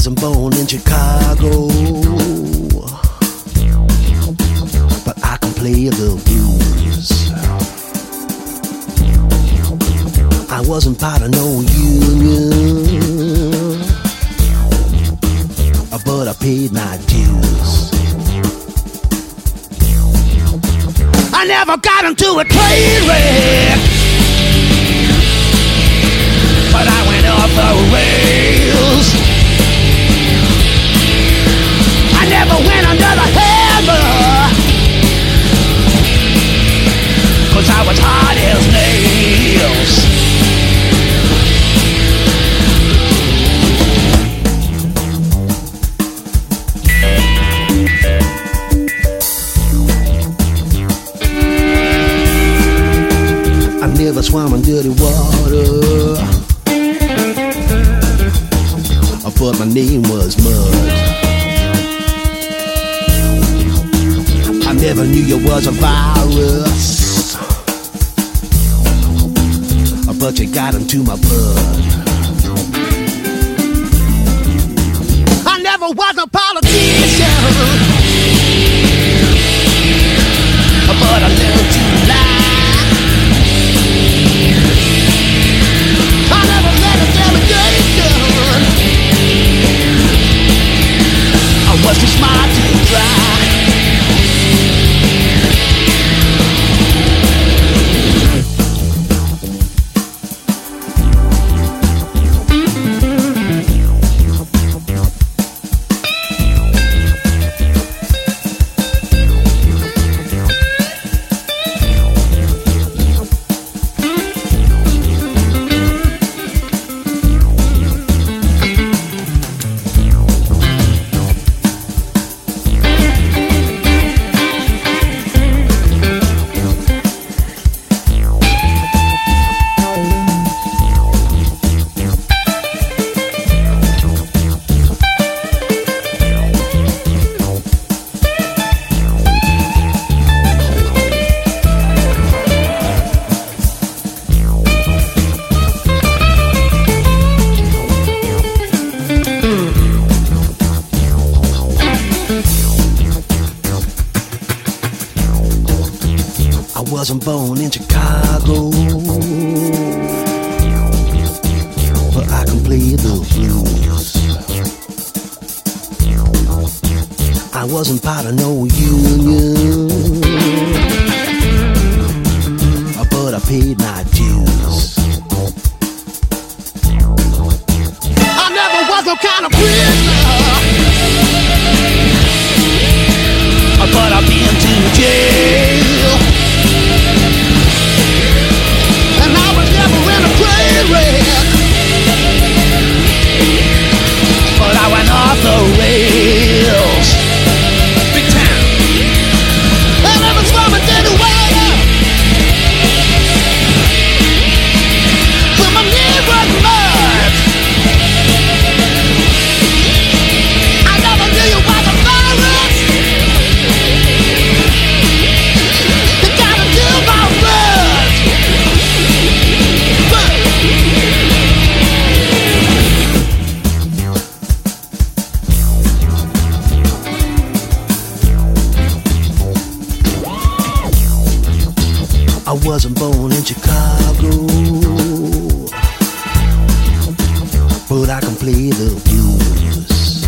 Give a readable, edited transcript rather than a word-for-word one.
wasn't born in Chicago, but I can play the blues. I wasn't part of no union, but I paid my dues. I never got into a train wreck, but I went off the rails. I never went under the hammer, 'cause I was hard as nails. I never swam in dirty water, but my name was Mud. I never knew you was a virus, but you got into my blood. I never was a politician, but I learned to lie. I never let a delegation, I was too smart to try. I wasn't born in Chicago, but I can play the blues. I wasn't part of no union, but I paid my dues. I never was no kind of prisoner, but I've been to jail. And I was never in a train wreck, but I went off the rails. Big time. And I was swimming in the water, but my knee was mud. I never knew you was a virus. You got into my blood. I wasn't born in Chicago, but I can play the blues.